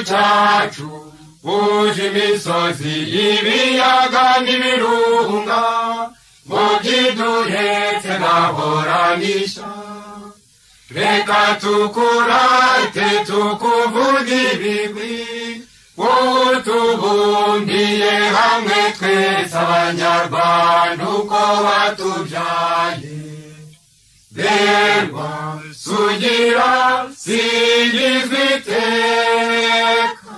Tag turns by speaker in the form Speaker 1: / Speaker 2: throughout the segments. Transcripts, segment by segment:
Speaker 1: cyacu uje imisozi ibiyaga n'ibirunga ngo byiduhetse ntahoranisha reka tukurate tukuvuge ibigwi wowe tubumbiye hamwe twese abanyarwanda uko watubyaye berwa sugira singizwa iteka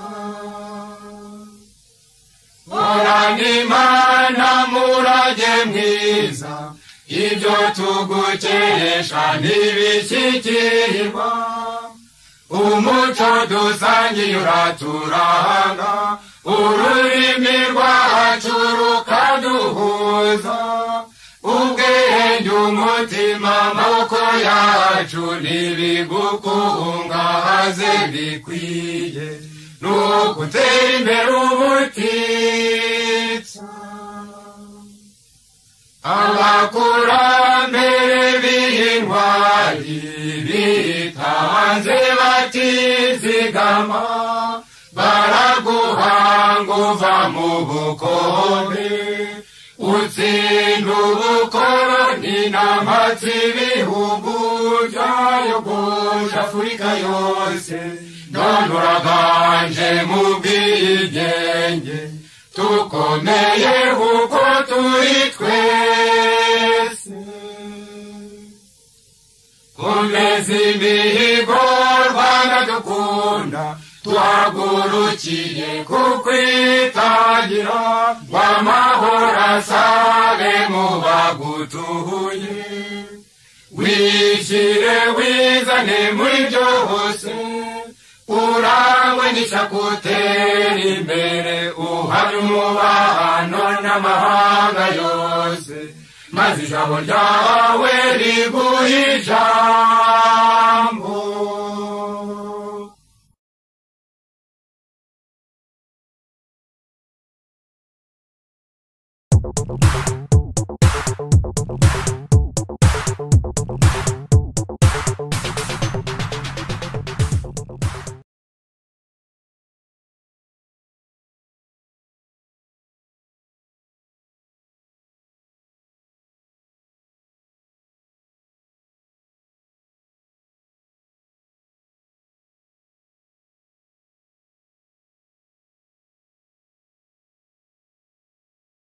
Speaker 1: horana imana murage mwiza ibyo tugukeresha ntibishyikirirwa umuco dusangiye uraturanga ururimi rwacu rukaduhuza ubwenge umutima amaboko yacu ntibigukungahaze bikwiye nugutera imbere ubutitsa abakurambere b'intwari bitanze batizigama baraguhanga uva mu bukombe utsinda ubukoroni n'amatsi ibihugu byayogoje Afurika yose none uraganje mu bwigenge tukomeye kuko turi twese komeza imihigo Rwanda dukunda tuhagurukiye kukwitangira ngo amahoro asabe mu bagutuye wishyire wizane muri byose urangwe n'isakutera imbere uhamye umubano n'amahanga yose maze ijambo ryawe riguhe ijambo